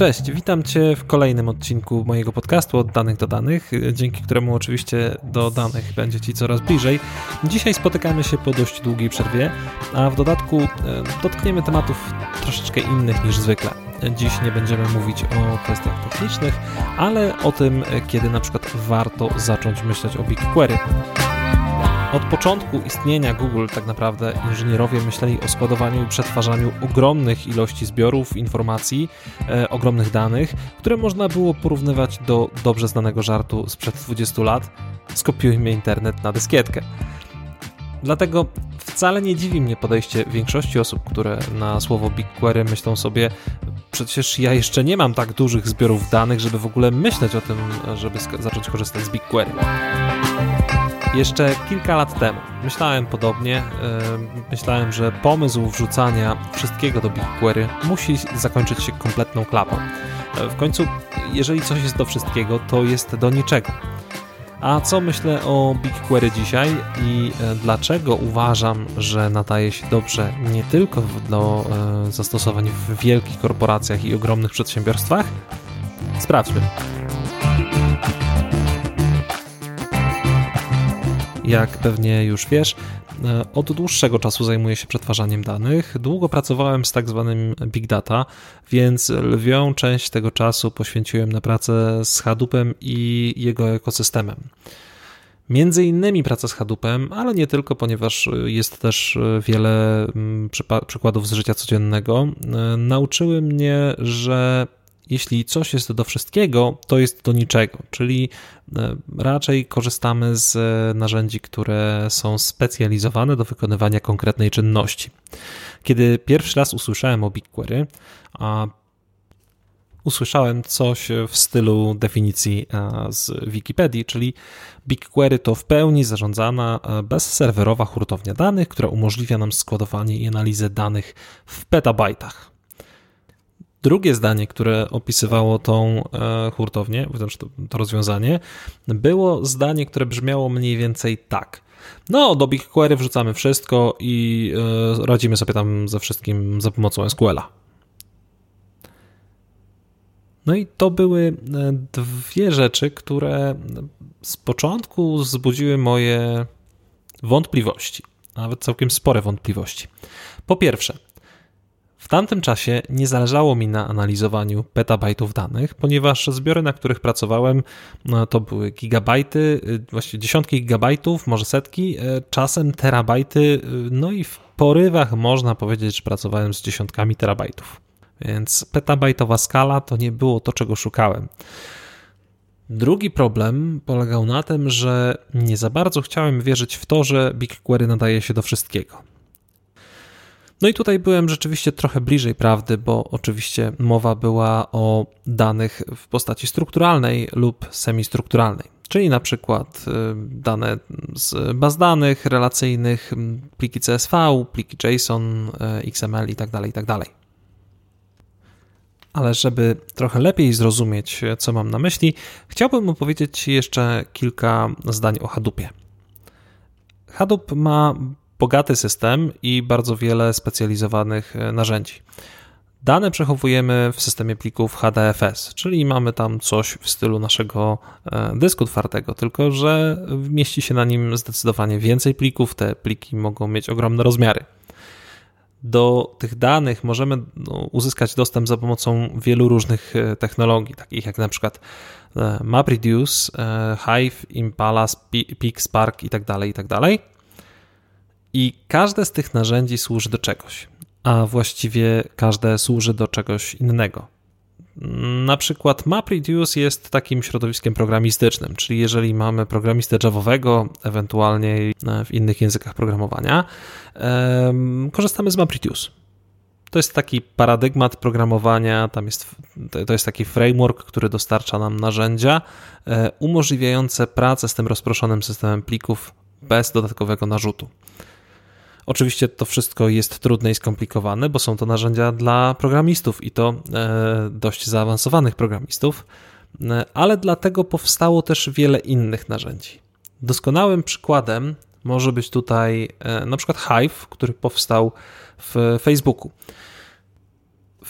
Cześć, witam Cię w kolejnym odcinku mojego podcastu Od danych do danych, dzięki któremu oczywiście do danych będzie Ci coraz bliżej. Dzisiaj spotykamy się po dość długiej przerwie, a w dodatku dotkniemy tematów troszeczkę innych niż zwykle. Dziś nie będziemy mówić o kwestiach technicznych, ale o tym, kiedy na przykład warto zacząć myśleć o BigQuery. Od początku istnienia Google tak naprawdę inżynierowie myśleli o składowaniu i przetwarzaniu ogromnych ilości zbiorów informacji, ogromnych danych, które można było porównywać do dobrze znanego żartu sprzed 20 lat: skopiujmy internet na dyskietkę. Dlatego wcale nie dziwi mnie podejście większości osób, które na słowo BigQuery myślą sobie: przecież ja jeszcze nie mam tak dużych zbiorów danych, żeby w ogóle myśleć o tym, żeby zacząć korzystać z BigQuery. Jeszcze kilka lat temu myślałem podobnie, myślałem, że pomysł wrzucania wszystkiego do BigQuery musi zakończyć się kompletną klapą. W końcu, jeżeli coś jest do wszystkiego, to jest do niczego. A co myślę o BigQuery dzisiaj i dlaczego uważam, że nadaje się dobrze nie tylko do zastosowań w wielkich korporacjach i ogromnych przedsiębiorstwach? Sprawdźmy. Jak pewnie już wiesz, od dłuższego czasu zajmuję się przetwarzaniem danych. Długo pracowałem z tak zwanym Big Data, więc lwią część tego czasu poświęciłem na pracę z Hadoopem i jego ekosystemem. Między innymi praca z Hadoopem, ale nie tylko, ponieważ jest też wiele przykładów z życia codziennego, nauczyły mnie, że jeśli coś jest do wszystkiego, to jest do niczego, czyli raczej korzystamy z narzędzi, które są specjalizowane do wykonywania konkretnej czynności. Kiedy pierwszy raz usłyszałem o BigQuery, usłyszałem coś w stylu definicji z Wikipedii, czyli BigQuery to w pełni zarządzana, bezserwerowa hurtownia danych, która umożliwia nam składowanie i analizę danych w petabajtach. Drugie zdanie, które opisywało tą hurtownię, to rozwiązanie, było zdanie, które brzmiało mniej więcej tak: no, do BigQuery wrzucamy wszystko i radzimy sobie tam ze wszystkim za pomocą SQL-a. No i to były dwie rzeczy, które z początku wzbudziły moje wątpliwości, a nawet całkiem spore wątpliwości. Po pierwsze, w tamtym czasie nie zależało mi na analizowaniu petabajtów danych, ponieważ zbiory, na których pracowałem, to były gigabajty, właściwie dziesiątki gigabajtów, może setki, czasem terabajty, no i w porywach można powiedzieć, że pracowałem z dziesiątkami terabajtów. Więc petabajtowa skala to nie było to, czego szukałem. Drugi problem polegał na tym, że nie za bardzo chciałem wierzyć w to, że BigQuery nadaje się do wszystkiego. No i tutaj byłem rzeczywiście trochę bliżej prawdy, bo oczywiście mowa była o danych w postaci strukturalnej lub semistrukturalnej, czyli na przykład dane z baz danych relacyjnych, pliki CSV, pliki JSON, XML itd. Ale żeby trochę lepiej zrozumieć, co mam na myśli, chciałbym opowiedzieć Ci jeszcze kilka zdań o Hadoopie. Hadoop ma bogaty system i bardzo wiele specjalizowanych narzędzi. Dane przechowujemy w systemie plików HDFS, czyli mamy tam coś w stylu naszego dysku twardego, tylko że mieści się na nim zdecydowanie więcej plików, te pliki mogą mieć ogromne rozmiary. Do tych danych możemy uzyskać dostęp za pomocą wielu różnych technologii, takich jak na przykład MapReduce, Hive, Impala, Pix, Spark itd. I każde z tych narzędzi służy do czegoś, a właściwie każde służy do czegoś innego. Na przykład MapReduce jest takim środowiskiem programistycznym, czyli jeżeli mamy programistę Javowego, ewentualnie w innych językach programowania, korzystamy z MapReduce. To jest taki paradygmat programowania, to jest taki framework, który dostarcza nam narzędzia umożliwiające pracę z tym rozproszonym systemem plików bez dodatkowego narzutu. Oczywiście to wszystko jest trudne i skomplikowane, bo są to narzędzia dla programistów i to dość zaawansowanych programistów, ale dlatego powstało też wiele innych narzędzi. Doskonałym przykładem może być tutaj na przykład Hive, który powstał w Facebooku.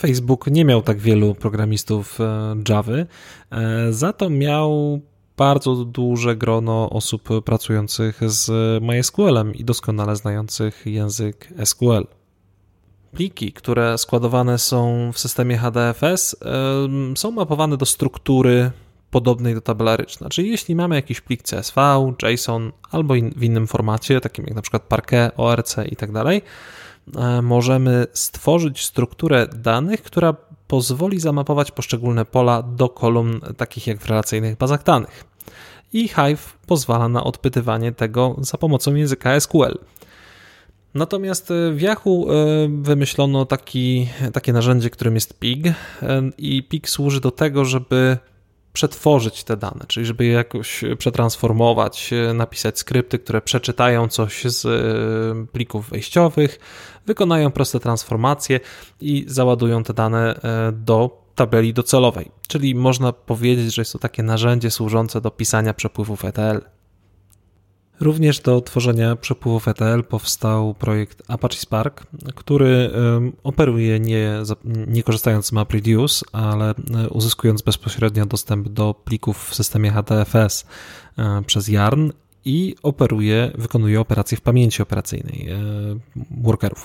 Facebook nie miał tak wielu programistów Javy, za to miał bardzo duże grono osób pracujących z MySQL-em i doskonale znających język SQL. Pliki, które składowane są w systemie HDFS, są mapowane do struktury podobnej do tabelaryczna. Czyli jeśli mamy jakiś plik CSV, JSON albo w innym formacie, takim jak na przykład Parquet, ORC i tak dalej, możemy stworzyć strukturę danych, która pozwoli zamapować poszczególne pola do kolumn, takich jak w relacyjnych bazach danych. I Hive pozwala na odpytywanie tego za pomocą języka SQL. Natomiast w Yahoo wymyślono takie narzędzie, którym jest Pig, i Pig służy do tego, żeby przetworzyć te dane, czyli żeby je jakoś przetransformować, napisać skrypty, które przeczytają coś z plików wejściowych, wykonają proste transformacje i załadują te dane do tabeli docelowej. Czyli można powiedzieć, że jest to takie narzędzie służące do pisania przepływów ETL. Również do tworzenia przepływów ETL powstał projekt Apache Spark, który operuje nie korzystając z MapReduce, ale uzyskując bezpośrednio dostęp do plików w systemie HDFS przez Yarn i wykonuje operacje w pamięci operacyjnej workerów.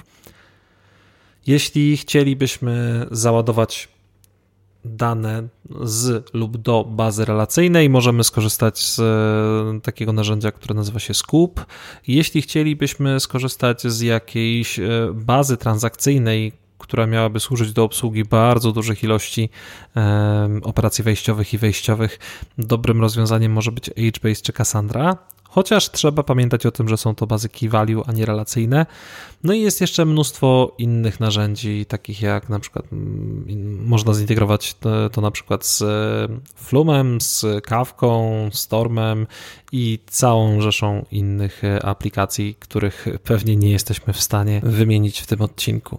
Jeśli chcielibyśmy załadować dane z lub do bazy relacyjnej, możemy skorzystać z takiego narzędzia, które nazywa się Scoop. Jeśli chcielibyśmy skorzystać z jakiejś bazy transakcyjnej, która miałaby służyć do obsługi bardzo dużych ilości operacji wejściowych i wejściowych, dobrym rozwiązaniem może być HBase czy Cassandra, chociaż trzeba pamiętać o tym, że są to bazy key value, a nie relacyjne. No i jest jeszcze mnóstwo innych narzędzi, takich jak na przykład można zintegrować to na przykład z Flumem, z Kafką, Stormem i całą rzeszą innych aplikacji, których pewnie nie jesteśmy w stanie wymienić w tym odcinku.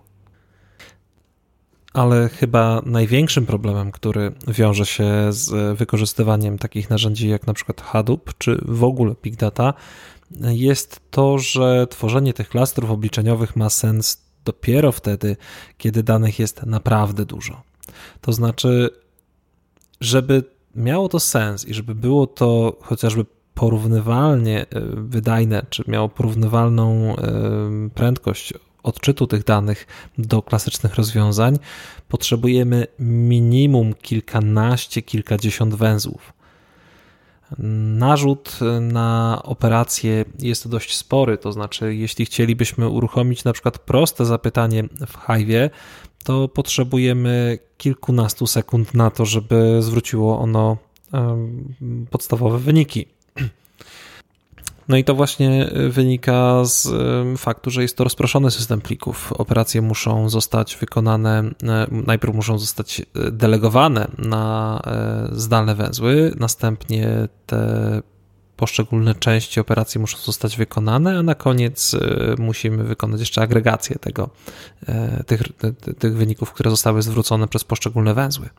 Ale chyba największym problemem, który wiąże się z wykorzystywaniem takich narzędzi jak na przykład Hadoop czy w ogóle Big Data, jest to, że tworzenie tych klastrów obliczeniowych ma sens dopiero wtedy, kiedy danych jest naprawdę dużo. To znaczy, żeby miało to sens i żeby było to chociażby porównywalnie wydajne, czy miało porównywalną prędkość odczytu tych danych do klasycznych rozwiązań, potrzebujemy minimum kilkanaście, kilkadziesiąt węzłów. Narzut na operację jest dość spory, to znaczy jeśli chcielibyśmy uruchomić na przykład proste zapytanie w Hive'ie, to potrzebujemy kilkunastu sekund na to, żeby zwróciło ono podstawowe wyniki. No i to właśnie wynika z faktu, że jest to rozproszony system plików. Operacje muszą zostać wykonane, najpierw muszą zostać delegowane na zdalne węzły, następnie te poszczególne części operacji muszą zostać wykonane, a na koniec musimy wykonać jeszcze agregację tych wyników, które zostały zwrócone przez poszczególne węzły.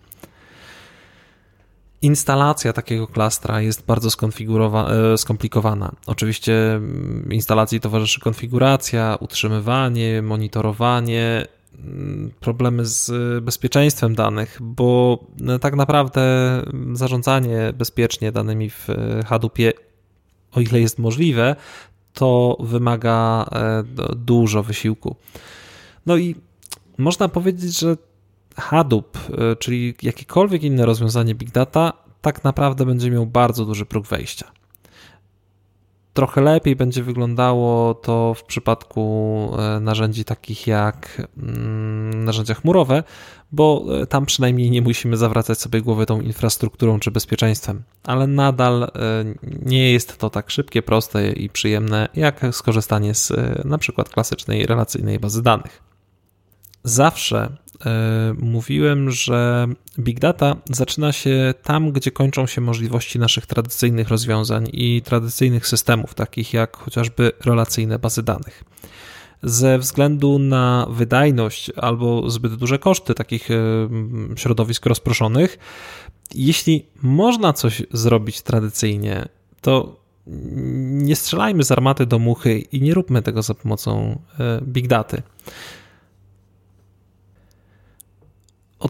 Instalacja takiego klastra jest bardzo skomplikowana. Oczywiście instalacji towarzyszy konfiguracja, utrzymywanie, monitorowanie, problemy z bezpieczeństwem danych, bo tak naprawdę zarządzanie bezpiecznie danymi w Hadoopie, o ile jest możliwe, to wymaga dużo wysiłku. No i można powiedzieć, że Hadoop, czyli jakiekolwiek inne rozwiązanie Big Data, tak naprawdę będzie miał bardzo duży próg wejścia. Trochę lepiej będzie wyglądało to w przypadku narzędzi takich jak narzędzia chmurowe, bo tam przynajmniej nie musimy zawracać sobie głowy tą infrastrukturą czy bezpieczeństwem, ale nadal nie jest to tak szybkie, proste i przyjemne jak skorzystanie z na przykład klasycznej relacyjnej bazy danych. Zawsze mówiłem, że Big Data zaczyna się tam, gdzie kończą się możliwości naszych tradycyjnych rozwiązań i tradycyjnych systemów, takich jak chociażby relacyjne bazy danych. Ze względu na wydajność albo zbyt duże koszty takich środowisk rozproszonych, jeśli można coś zrobić tradycyjnie, to nie strzelajmy z armaty do muchy i nie róbmy tego za pomocą Big Daty.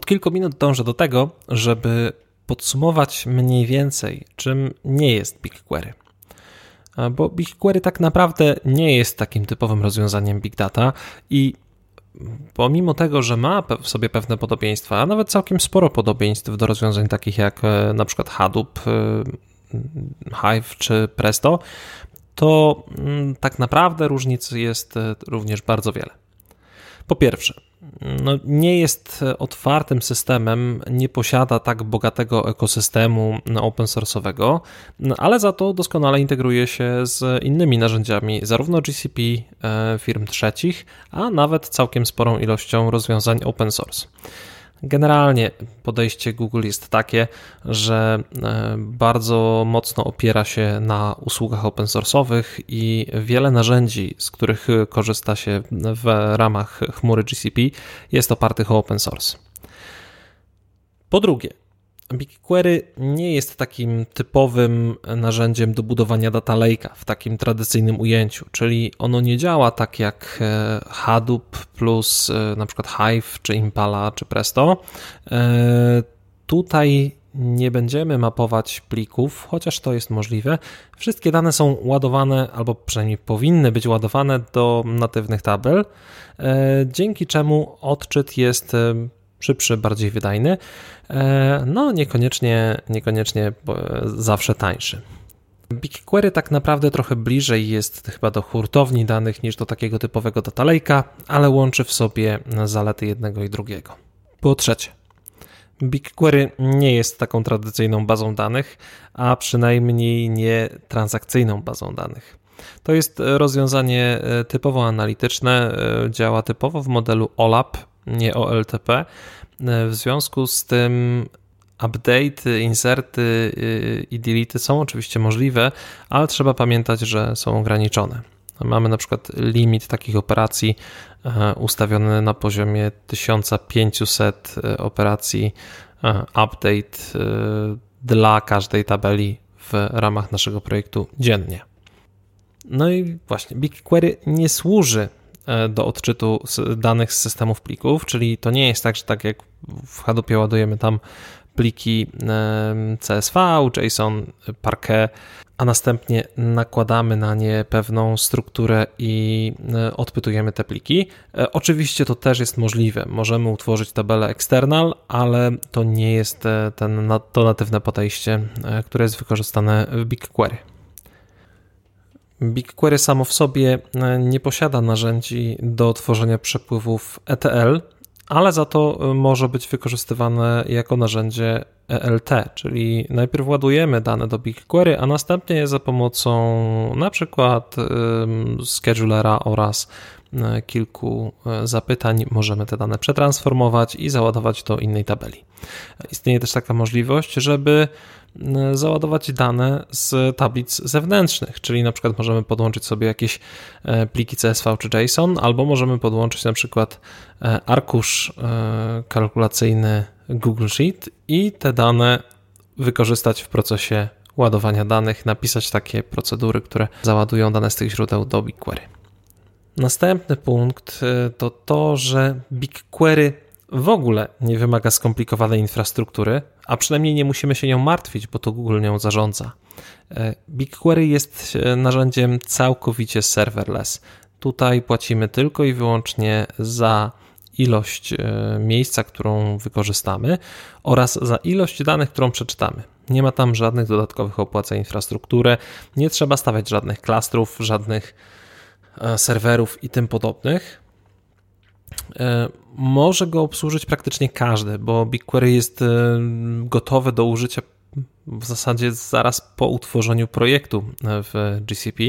kilku minut dążę do tego, żeby podsumować mniej więcej, czym nie jest BigQuery. Bo BigQuery tak naprawdę nie jest takim typowym rozwiązaniem Big Data i pomimo tego, że ma w sobie pewne podobieństwa, a nawet całkiem sporo podobieństw do rozwiązań takich jak na przykład Hadoop, Hive czy Presto, to tak naprawdę różnic jest również bardzo wiele. Po pierwsze, nie jest otwartym systemem, nie posiada tak bogatego ekosystemu open source'owego, ale za to doskonale integruje się z innymi narzędziami, zarówno GCP, firm trzecich, a nawet całkiem sporą ilością rozwiązań open source. Generalnie podejście Google jest takie, że bardzo mocno opiera się na usługach open source'owych i wiele narzędzi, z których korzysta się w ramach chmury GCP, jest opartych o open source. Po drugie, BigQuery nie jest takim typowym narzędziem do budowania data lake'a w takim tradycyjnym ujęciu, czyli ono nie działa tak jak Hadoop plus na przykład Hive, czy Impala, czy Presto. Tutaj nie będziemy mapować plików, chociaż to jest możliwe. Wszystkie dane są ładowane, albo przynajmniej powinny być ładowane do natywnych tabel, dzięki czemu odczyt jest szybszy, bardziej wydajny, no niekoniecznie zawsze tańszy. BigQuery tak naprawdę trochę bliżej jest chyba do hurtowni danych niż do takiego typowego data lake'a, ale łączy w sobie zalety jednego i drugiego. Po trzecie, BigQuery nie jest taką tradycyjną bazą danych, a przynajmniej nie transakcyjną bazą danych. To jest rozwiązanie typowo analityczne, działa typowo w modelu OLAP, nie OLTP. W związku z tym update, inserty i delete są oczywiście możliwe, ale trzeba pamiętać, że są ograniczone. Mamy na przykład limit takich operacji ustawiony na poziomie 1500 operacji update dla każdej tabeli w ramach naszego projektu dziennie. No i właśnie, BigQuery nie służy do odczytu danych z systemów plików, czyli to nie jest tak, że tak jak w Hadoopie ładujemy tam pliki CSV, JSON, Parquet, a następnie nakładamy na nie pewną strukturę i odpytujemy te pliki. Oczywiście to też jest możliwe. Możemy utworzyć tabelę external, ale to nie jest to natywne podejście, które jest wykorzystane w BigQuery. BigQuery samo w sobie nie posiada narzędzi do tworzenia przepływów ETL, ale za to może być wykorzystywane jako narzędzie ELT, czyli najpierw ładujemy dane do BigQuery, a następnie za pomocą na przykład schedulera oraz kilku zapytań możemy te dane przetransformować i załadować do innej tabeli. Istnieje też taka możliwość, żeby załadować dane z tablic zewnętrznych, czyli na przykład możemy podłączyć sobie jakieś pliki CSV czy JSON, albo możemy podłączyć na przykład arkusz kalkulacyjny Google Sheet i te dane wykorzystać w procesie ładowania danych, napisać takie procedury, które załadują dane z tych źródeł do BigQuery. Następny punkt to to, że BigQuery w ogóle nie wymaga skomplikowanej infrastruktury, a przynajmniej nie musimy się nią martwić, bo to Google nią zarządza. BigQuery jest narzędziem całkowicie serverless. Tutaj płacimy tylko i wyłącznie za ilość miejsca, którą wykorzystamy oraz za ilość danych, którą przeczytamy. Nie ma tam żadnych dodatkowych opłat za infrastrukturę, nie trzeba stawiać żadnych klastrów, żadnych serwerów i tym podobnych. Może go obsłużyć praktycznie każdy, bo BigQuery jest gotowe do użycia w zasadzie zaraz po utworzeniu projektu w GCP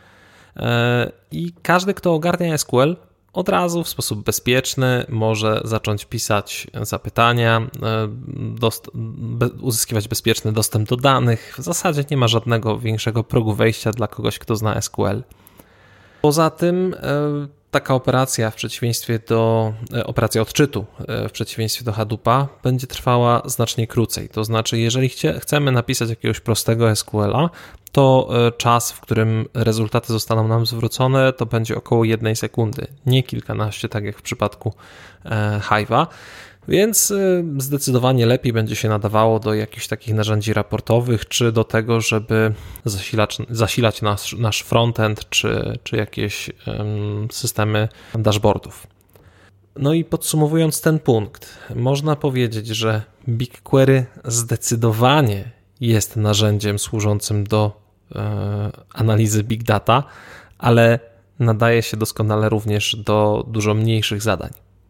i każdy, kto ogarnia SQL, od razu w sposób bezpieczny może zacząć pisać zapytania, uzyskiwać bezpieczny dostęp do danych. W zasadzie nie ma żadnego większego progu wejścia dla kogoś, kto zna SQL. Poza tym taka operacja w przeciwieństwie do operacja odczytu w przeciwieństwie do Hadoopa będzie trwała znacznie krócej. To znaczy, jeżeli chcemy napisać jakiegoś prostego SQL-a, to czas, w którym rezultaty zostaną nam zwrócone, to będzie około 1 sekundy, nie kilkanaście, tak jak w przypadku Hive'a. Więc zdecydowanie lepiej będzie się nadawało do jakichś takich narzędzi raportowych, czy do tego, żeby zasilać nasz frontend, czy jakieś systemy dashboardów. No i podsumowując ten punkt, można powiedzieć, że BigQuery zdecydowanie jest narzędziem służącym do analizy big data, ale nadaje się doskonale również do dużo mniejszych zadań.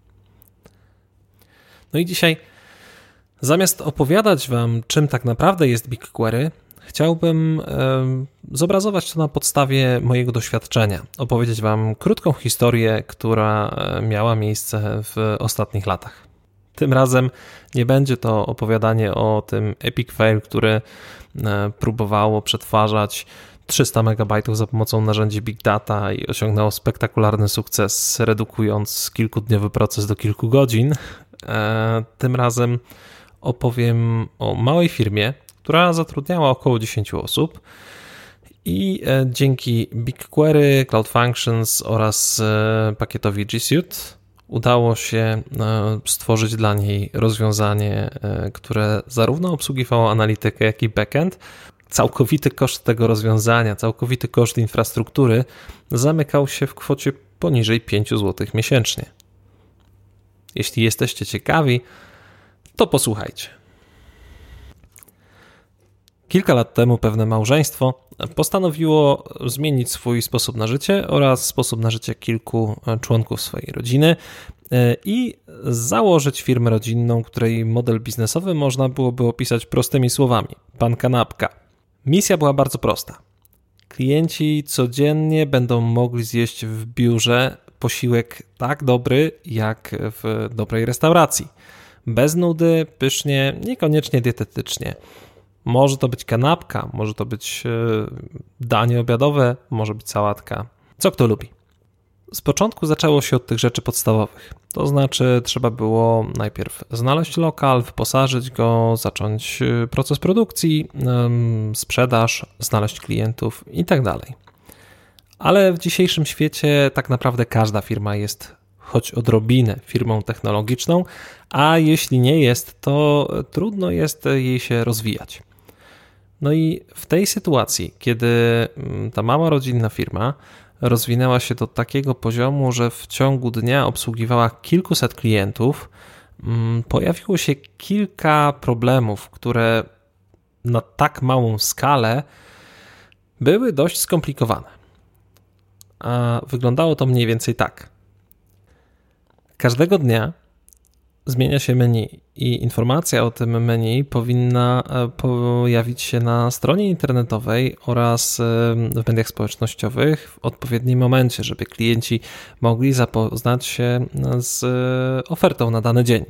No i dzisiaj zamiast opowiadać Wam, czym tak naprawdę jest BigQuery, chciałbym zobrazować to na podstawie mojego doświadczenia, opowiedzieć Wam krótką historię, która miała miejsce w ostatnich latach. Tym razem nie będzie to opowiadanie o tym epic fail, który próbowało przetwarzać 300 MB za pomocą narzędzi Big Data i osiągnęło spektakularny sukces, redukując kilkudniowy proces do kilku godzin. Tym razem opowiem o małej firmie, która zatrudniała około 10 osób i dzięki BigQuery, Cloud Functions oraz pakietowi G Suite udało się stworzyć dla niej rozwiązanie, które zarówno obsługiwało analitykę, jak i backend. Całkowity koszt tego rozwiązania, całkowity koszt infrastruktury zamykał się w kwocie poniżej 5 zł miesięcznie. Jeśli jesteście ciekawi, to posłuchajcie. Kilka lat temu pewne małżeństwo postanowiło zmienić swój sposób na życie oraz sposób na życie kilku członków swojej rodziny i założyć firmę rodzinną, której model biznesowy można byłoby opisać prostymi słowami: pan kanapka. Misja była bardzo prosta. Klienci codziennie będą mogli zjeść w biurze posiłek tak dobry jak w dobrej restauracji. Bez nudy, pysznie, niekoniecznie dietetycznie. Może to być kanapka, może to być danie obiadowe, może być sałatka. Co kto lubi. Z początku zaczęło się od tych rzeczy podstawowych. To znaczy trzeba było najpierw znaleźć lokal, wyposażyć go, zacząć proces produkcji, sprzedaż, znaleźć klientów itd. Ale w dzisiejszym świecie tak naprawdę każda firma jest choć odrobinę firmą technologiczną, a jeśli nie jest, to trudno jest jej się rozwijać. No i w tej sytuacji, kiedy ta mała rodzinna firma rozwinęła się do takiego poziomu, że w ciągu dnia obsługiwała kilkuset klientów, pojawiło się kilka problemów, które na tak małą skalę były dość skomplikowane. A wyglądało to mniej więcej tak. Każdego dnia zmienia się menu i informacja o tym menu powinna pojawić się na stronie internetowej oraz w mediach społecznościowych w odpowiednim momencie, żeby klienci mogli zapoznać się z ofertą na dany dzień.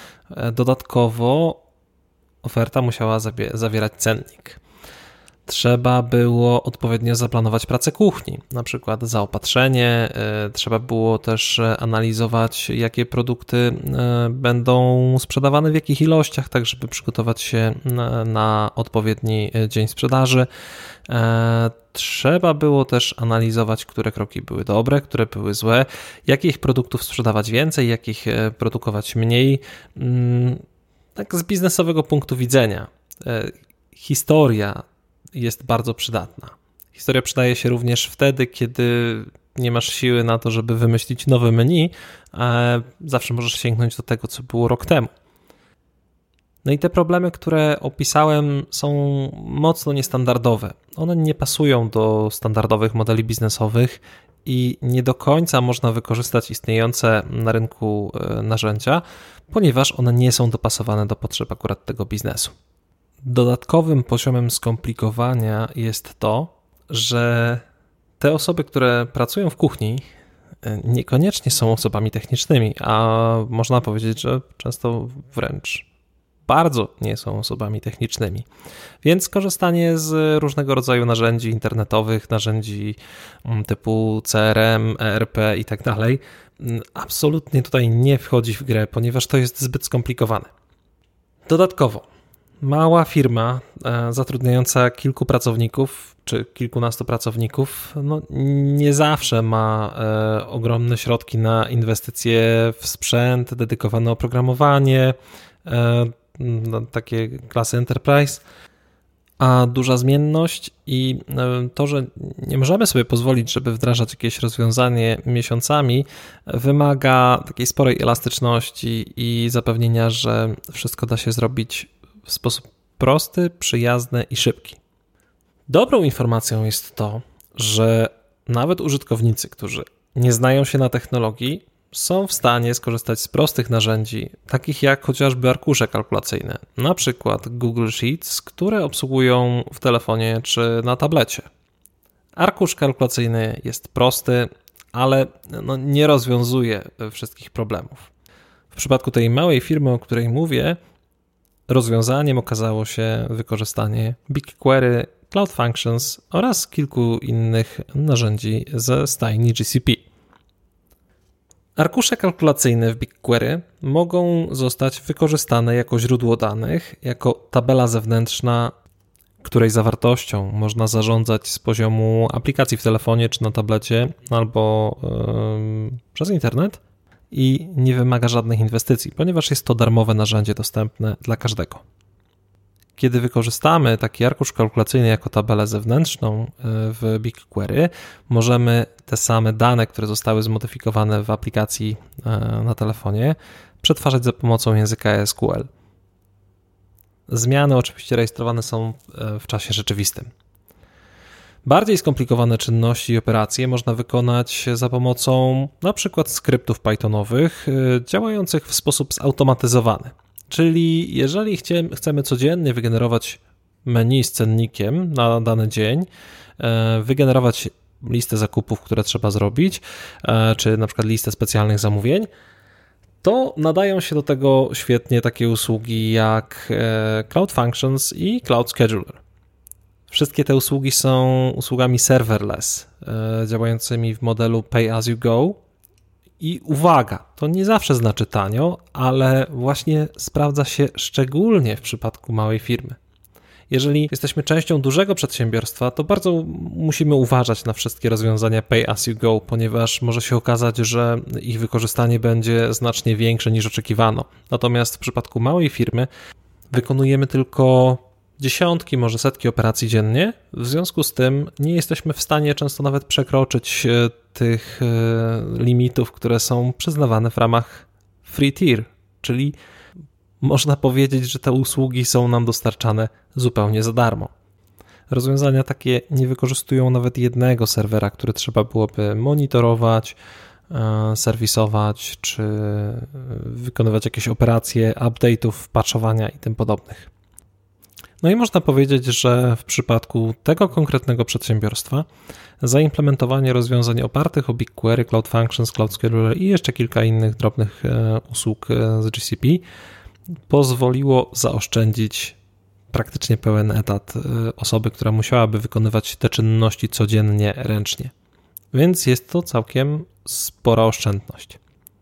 Dodatkowo oferta musiała zawierać cennik. Trzeba było odpowiednio zaplanować pracę kuchni, na przykład zaopatrzenie. Trzeba było też analizować, jakie produkty będą sprzedawane w jakich ilościach, tak żeby przygotować się na odpowiedni dzień sprzedaży. Trzeba było też analizować, które kroki były dobre, które były złe, jakich produktów sprzedawać więcej, jakich produkować mniej. Tak z biznesowego punktu widzenia. Historia jest bardzo przydatna. Historia przydaje się również wtedy, kiedy nie masz siły na to, żeby wymyślić nowe menu, a zawsze możesz sięgnąć do tego, co było rok temu. No i te problemy, które opisałem, są mocno niestandardowe. One nie pasują do standardowych modeli biznesowych i nie do końca można wykorzystać istniejące na rynku narzędzia, ponieważ one nie są dopasowane do potrzeb akurat tego biznesu. Dodatkowym poziomem skomplikowania jest to, że te osoby, które pracują w kuchni, niekoniecznie są osobami technicznymi, a można powiedzieć, że często wręcz bardzo nie są osobami technicznymi. Więc korzystanie z różnego rodzaju narzędzi internetowych, narzędzi typu CRM, ERP i tak dalej, absolutnie tutaj nie wchodzi w grę, ponieważ to jest zbyt skomplikowane. Dodatkowo Mała firma zatrudniająca kilku pracowników czy kilkunastu pracowników nie zawsze ma ogromne środki na inwestycje w sprzęt, dedykowane oprogramowanie, takie klasy enterprise, a duża zmienność i to, że nie możemy sobie pozwolić, żeby wdrażać jakieś rozwiązanie miesiącami, wymaga takiej sporej elastyczności i zapewnienia, że wszystko da się zrobić w sposób prosty, przyjazny i szybki. Dobrą informacją jest to, że nawet użytkownicy, którzy nie znają się na technologii, są w stanie skorzystać z prostych narzędzi, takich jak chociażby arkusze kalkulacyjne, na przykład Google Sheets, które obsługują w telefonie czy na tablecie. Arkusz kalkulacyjny jest prosty, ale nie rozwiązuje wszystkich problemów. W przypadku tej małej firmy, o której mówię, rozwiązaniem okazało się wykorzystanie BigQuery, Cloud Functions oraz kilku innych narzędzi ze stajni GCP. Arkusze kalkulacyjne w BigQuery mogą zostać wykorzystane jako źródło danych, jako tabela zewnętrzna, której zawartością można zarządzać z poziomu aplikacji w telefonie czy na tablecie albo przez internet i nie wymaga żadnych inwestycji, ponieważ jest to darmowe narzędzie dostępne dla każdego. Kiedy wykorzystamy taki arkusz kalkulacyjny jako tabelę zewnętrzną w BigQuery, możemy te same dane, które zostały zmodyfikowane w aplikacji na telefonie, przetwarzać za pomocą języka SQL. Zmiany oczywiście rejestrowane są w czasie rzeczywistym. Bardziej skomplikowane czynności i operacje można wykonać za pomocą np. skryptów Pythonowych działających w sposób zautomatyzowany. Czyli jeżeli chcemy codziennie wygenerować menu z cennikiem na dany dzień, wygenerować listę zakupów, które trzeba zrobić, czy na przykład listę specjalnych zamówień, to nadają się do tego świetnie takie usługi jak Cloud Functions i Cloud Scheduler. Wszystkie te usługi są usługami serverless, działającymi w modelu pay as you go. I uwaga, to nie zawsze znaczy tanio, ale właśnie sprawdza się szczególnie w przypadku małej firmy. Jeżeli jesteśmy częścią dużego przedsiębiorstwa, to bardzo musimy uważać na wszystkie rozwiązania pay as you go, ponieważ może się okazać, że ich wykorzystanie będzie znacznie większe niż oczekiwano. Natomiast w przypadku małej firmy wykonujemy tylko dziesiątki, może setki operacji dziennie. W związku z tym nie jesteśmy w stanie często nawet przekroczyć tych limitów, które są przyznawane w ramach free tier, czyli można powiedzieć, że te usługi są nam dostarczane zupełnie za darmo. Rozwiązania takie nie wykorzystują nawet jednego serwera, który trzeba byłoby monitorować, serwisować, czy wykonywać jakieś operacje update'ów, patchowania i tym podobnych. No i można powiedzieć, że w przypadku tego konkretnego przedsiębiorstwa zaimplementowanie rozwiązań opartych o BigQuery, Cloud Functions, Cloud Scheduler i jeszcze kilka innych drobnych usług z GCP pozwoliło zaoszczędzić praktycznie pełen etat osoby, która musiałaby wykonywać te czynności codziennie ręcznie. Więc jest to całkiem spora oszczędność.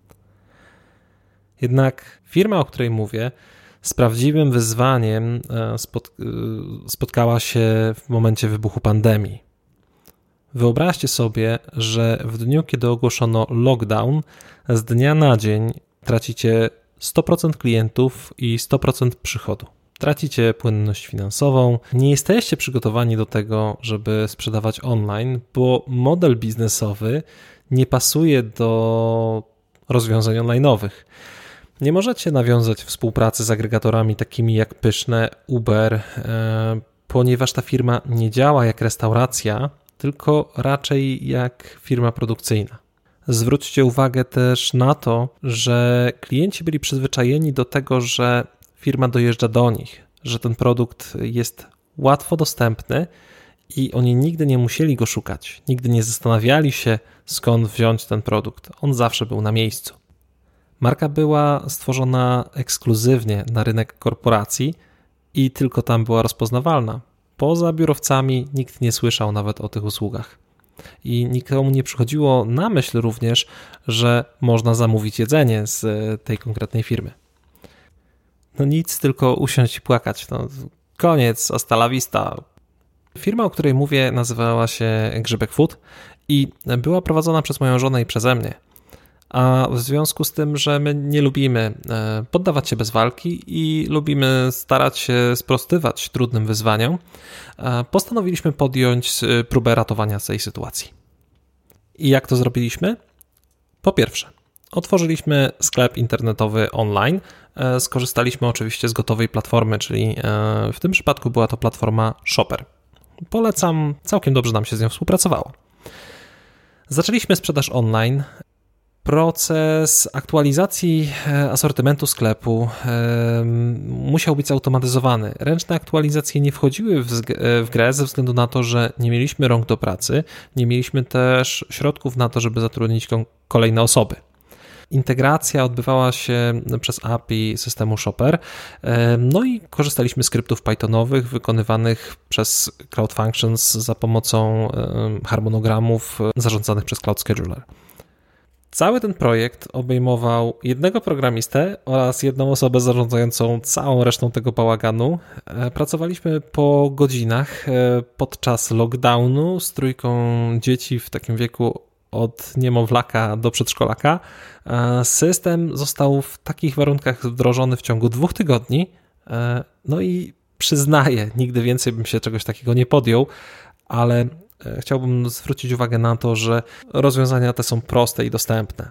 Jednak firma, o której mówię, z prawdziwym wyzwaniem spotkała się w momencie wybuchu pandemii. Wyobraźcie sobie, że w dniu, kiedy ogłoszono lockdown, z dnia na dzień tracicie 100% klientów i 100% przychodu. Tracicie płynność finansową, nie jesteście przygotowani do tego, żeby sprzedawać online, bo model biznesowy nie pasuje do rozwiązań online'owych. Nie możecie nawiązać współpracy z agregatorami takimi jak Pyszne, Uber, ponieważ ta firma nie działa jak restauracja, tylko raczej jak firma produkcyjna. Zwróćcie uwagę też na to, że klienci byli przyzwyczajeni do tego, że firma dojeżdża do nich, że ten produkt jest łatwo dostępny i oni nigdy nie musieli go szukać, nigdy nie zastanawiali się, skąd wziąć ten produkt. On zawsze był na miejscu. Marka była stworzona ekskluzywnie na rynek korporacji i tylko tam była rozpoznawalna. Poza biurowcami nikt nie słyszał nawet o tych usługach. I nikomu nie przychodziło na myśl również, że można zamówić jedzenie z tej konkretnej firmy. No nic, tylko usiąść i płakać. No, koniec, hasta la vista. Firma, o której mówię, nazywała się Grzybek Food i była prowadzona przez moją żonę i przeze mnie. A w związku z tym, że my nie lubimy poddawać się bez walki i lubimy starać się sprostywać trudnym wyzwaniom, postanowiliśmy podjąć próbę ratowania tej sytuacji. I jak to zrobiliśmy? Po pierwsze, otworzyliśmy sklep internetowy online. Skorzystaliśmy oczywiście z gotowej platformy, czyli w tym przypadku była to platforma Shopper. Polecam, całkiem dobrze nam się z nią współpracowało. Zaczęliśmy sprzedaż online. Proces aktualizacji asortymentu sklepu musiał być zautomatyzowany. Ręczne aktualizacje nie wchodziły w grę ze względu na to, że nie mieliśmy rąk do pracy, nie mieliśmy też środków na to, żeby zatrudnić kolejne osoby. Integracja odbywała się przez API systemu Shopper, no i korzystaliśmy z skryptów Pythonowych wykonywanych przez Cloud Functions za pomocą harmonogramów zarządzanych przez Cloud Scheduler. Cały ten projekt obejmował jednego programistę oraz jedną osobę zarządzającą całą resztą tego bałaganu. Pracowaliśmy po godzinach podczas lockdownu z trójką dzieci w takim wieku od niemowlaka do przedszkolaka. System został w takich warunkach wdrożony w ciągu 2 tygodni. No i przyznaję, nigdy więcej bym się czegoś takiego nie podjął, ale chciałbym zwrócić uwagę na to, że rozwiązania te są proste i dostępne.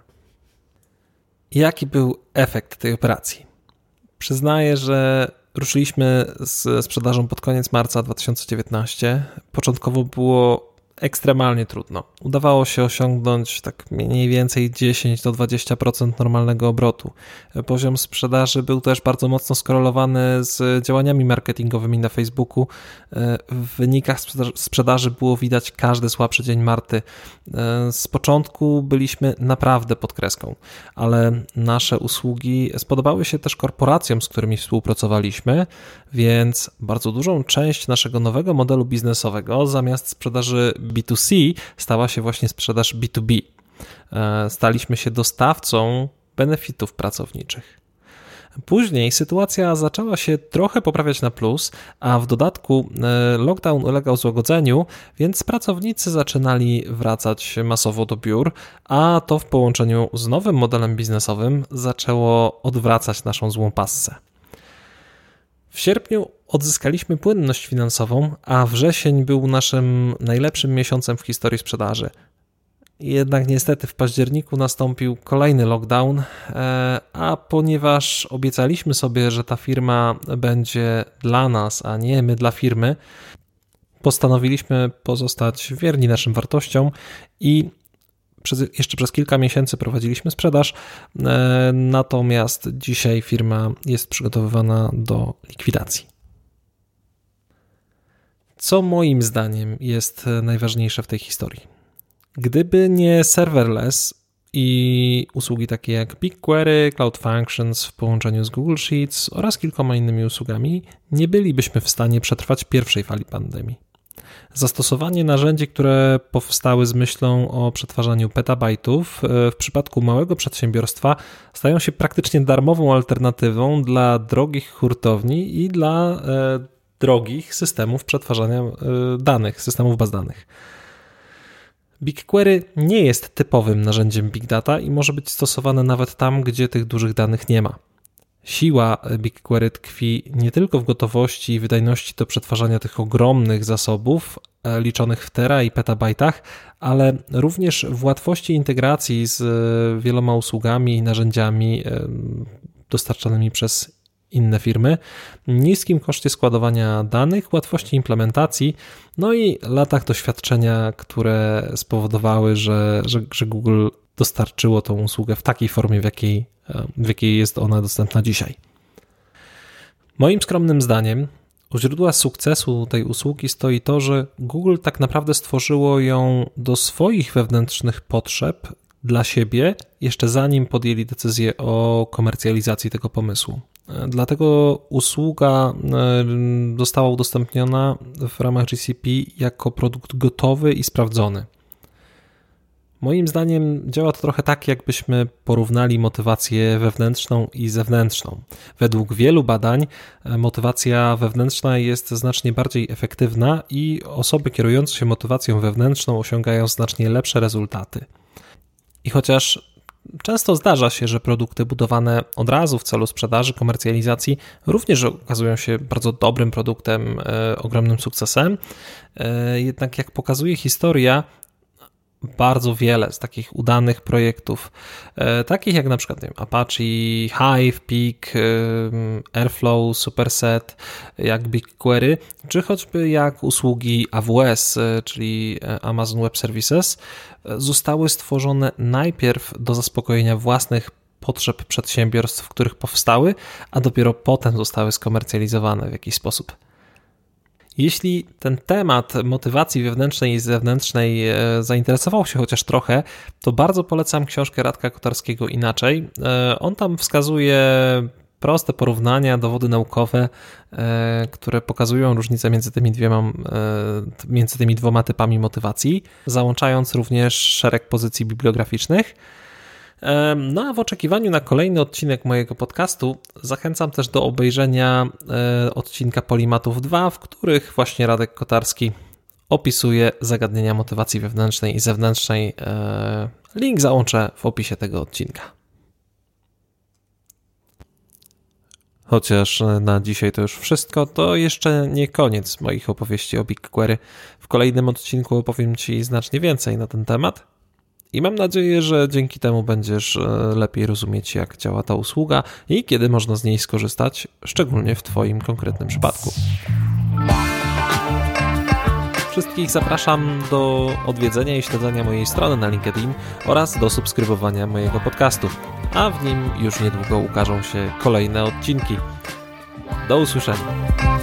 Jaki był efekt tej operacji? Przyznaję, że ruszyliśmy z sprzedażą pod koniec marca 2019. Początkowo było ekstremalnie trudno. Udawało się osiągnąć tak mniej więcej 10-20% normalnego obrotu. Poziom sprzedaży był też bardzo mocno skorelowany z działaniami marketingowymi na Facebooku. W wynikach sprzedaży było widać każdy słabszy dzień Marty. Z początku byliśmy naprawdę pod kreską, ale nasze usługi spodobały się też korporacjom, z którymi współpracowaliśmy, więc bardzo dużą część naszego nowego modelu biznesowego zamiast sprzedaży B2C stała się właśnie sprzedaż B2B. Staliśmy się dostawcą benefitów pracowniczych. Później sytuacja zaczęła się trochę poprawiać na plus, a w dodatku lockdown ulegał złagodzeniu, więc pracownicy zaczynali wracać masowo do biur, a to w połączeniu z nowym modelem biznesowym zaczęło odwracać naszą złą passę. W sierpniu odzyskaliśmy płynność finansową, a wrzesień był naszym najlepszym miesiącem w historii sprzedaży. Jednak niestety w październiku nastąpił kolejny lockdown, a ponieważ obiecaliśmy sobie, że ta firma będzie dla nas, a nie my dla firmy, postanowiliśmy pozostać wierni naszym wartościom i jeszcze przez kilka miesięcy prowadziliśmy sprzedaż, natomiast dzisiaj firma jest przygotowywana do likwidacji. Co moim zdaniem jest najważniejsze w tej historii? Gdyby nie serverless i usługi takie jak BigQuery, Cloud Functions w połączeniu z Google Sheets oraz kilkoma innymi usługami, nie bylibyśmy w stanie przetrwać pierwszej fali pandemii. Zastosowanie narzędzi, które powstały z myślą o przetwarzaniu petabajtów w przypadku małego przedsiębiorstwa stają się praktycznie darmową alternatywą dla drogich hurtowni i dla drogich systemów przetwarzania danych, systemów baz danych. BigQuery nie jest typowym narzędziem Big Data i może być stosowane nawet tam, gdzie tych dużych danych nie ma. Siła BigQuery tkwi nie tylko w gotowości i wydajności do przetwarzania tych ogromnych zasobów liczonych w tera i petabajtach, ale również w łatwości integracji z wieloma usługami i narzędziami dostarczanymi przez inne firmy, niskim koszcie składowania danych, łatwości implementacji, no i latach doświadczenia, które spowodowały, że Google dostarczyło tą usługę w takiej formie, w jakiej jest ona dostępna dzisiaj. Moim skromnym zdaniem u źródła sukcesu tej usługi stoi to, że Google tak naprawdę stworzyło ją do swoich wewnętrznych potrzeb dla siebie, jeszcze zanim podjęli decyzję o komercjalizacji tego pomysłu. Dlatego usługa została udostępniona w ramach GCP jako produkt gotowy i sprawdzony. Moim zdaniem działa to trochę tak, jakbyśmy porównali motywację wewnętrzną i zewnętrzną. Według wielu badań motywacja wewnętrzna jest znacznie bardziej efektywna i osoby kierujące się motywacją wewnętrzną osiągają znacznie lepsze rezultaty. I chociaż często zdarza się, że produkty budowane od razu w celu sprzedaży, komercjalizacji również okazują się bardzo dobrym produktem, ogromnym sukcesem, jednak jak pokazuje historia, bardzo wiele z takich udanych projektów, takich jak na przykład Apache, Hive, Peak, Airflow, Superset, jak BigQuery, czy choćby jak usługi AWS, czyli Amazon Web Services, zostały stworzone najpierw do zaspokojenia własnych potrzeb przedsiębiorstw, w których powstały, a dopiero potem zostały skomercjalizowane w jakiś sposób. Jeśli ten temat motywacji wewnętrznej i zewnętrznej zainteresował się chociaż trochę, to bardzo polecam książkę Radka Kotarskiego Inaczej. On tam wskazuje proste porównania, dowody naukowe, które pokazują różnicę między tymi dwoma typami motywacji, załączając również szereg pozycji bibliograficznych. No a w oczekiwaniu na kolejny odcinek mojego podcastu zachęcam też do obejrzenia odcinka Polimatów 2, w których właśnie Radek Kotarski opisuje zagadnienia motywacji wewnętrznej i zewnętrznej. Link załączę w opisie tego odcinka. Chociaż na dzisiaj to już wszystko, to jeszcze nie koniec moich opowieści o BigQuery. W kolejnym odcinku opowiem Ci znacznie więcej na ten temat. I mam nadzieję, że dzięki temu będziesz lepiej rozumieć, jak działa ta usługa i kiedy można z niej skorzystać, szczególnie w Twoim konkretnym przypadku. Wszystkich zapraszam do odwiedzenia i śledzenia mojej strony na LinkedIn oraz do subskrybowania mojego podcastu, a w nim już niedługo ukażą się kolejne odcinki. Do usłyszenia.